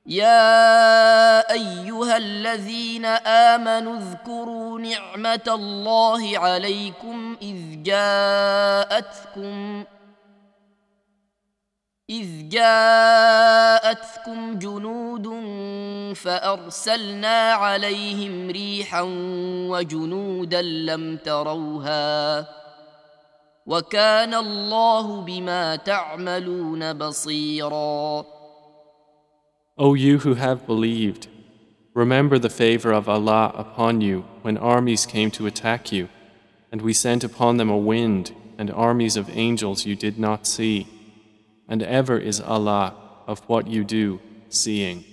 يا أيها الذين آمنوا اذكروا نعمة الله عليكم إذ جاءتكم جنود فأرسلنا عليهم ريحا وجنودا لم تروها وكان الله بما تعملون بصيرا. O you who have believed, remember the favor of Allah upon you when armies came to attack you, and we sent upon them a wind and armies of angels you did not see, and ever is Allah of what you do seeing.